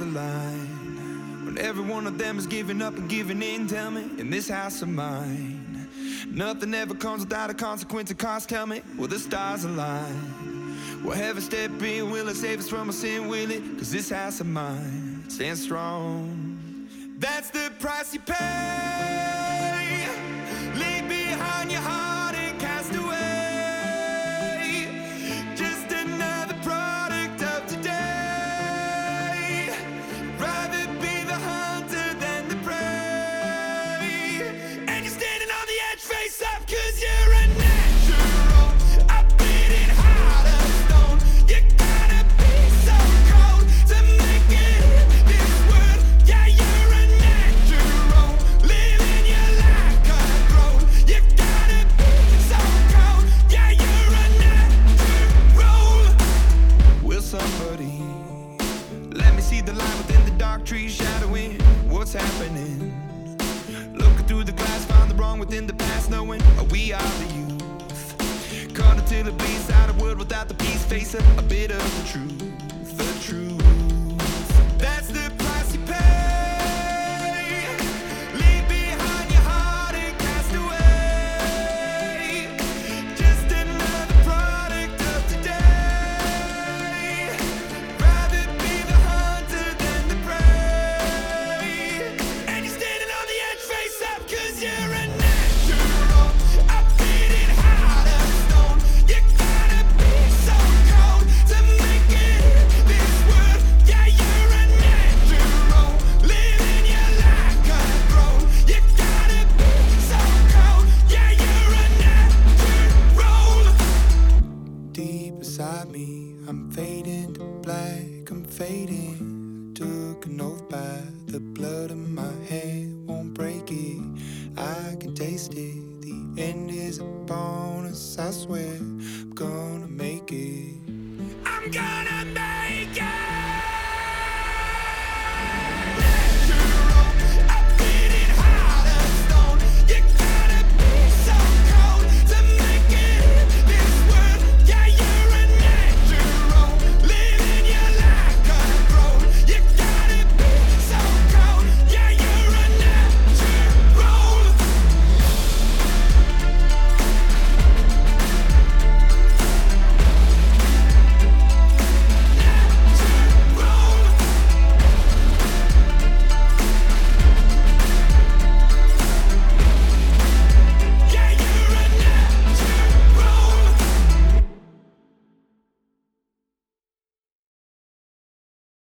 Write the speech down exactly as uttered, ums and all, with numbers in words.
the line, when every one of them is giving up and giving in. Tell me, in this house of mine, nothing ever comes without a consequence of cost. Tell me, will the stars align? Will heaven step in? Will it save us from our sin? Will it? Cause this house of mine stands strong. That's the price you pay. Leave behind your heart and cast away. Just another product of today. Rather be the hunter than the prey. And you're standing on the edge, face up, cause you're a natural. A beating heart of stone. You gotta be so cold to make it in this world. Yeah, you're a natural. Living your life cutthroat. You gotta be so cold. Yeah, you're a natural. Will somebody let me see the light within the dark trees shadowing what's happening? Looking through the glass, find the wrong within the past, knowing we are the youth. Caught until it bleeds out a world without the peace, face a, a bit of the truth, the truth. That's the price you pay. Leave behind your heart and cast away. Just another product of today. Rather be the hunter than the prey. And you're standing on the edge, face up, cause you're a natural. A beating heart of stone. You gotta be so cold to make it in this world. Yeah, you're a natural. Living your life cutthroat. You gotta be so cold. Yeah, you're a natural. Deep inside me, I'm fading to black, I'm fading. Took an oath by the blood in my hand, won't break it. I can taste it. The end is a bonus, I swear. I'm gonna make it. I'm gonna make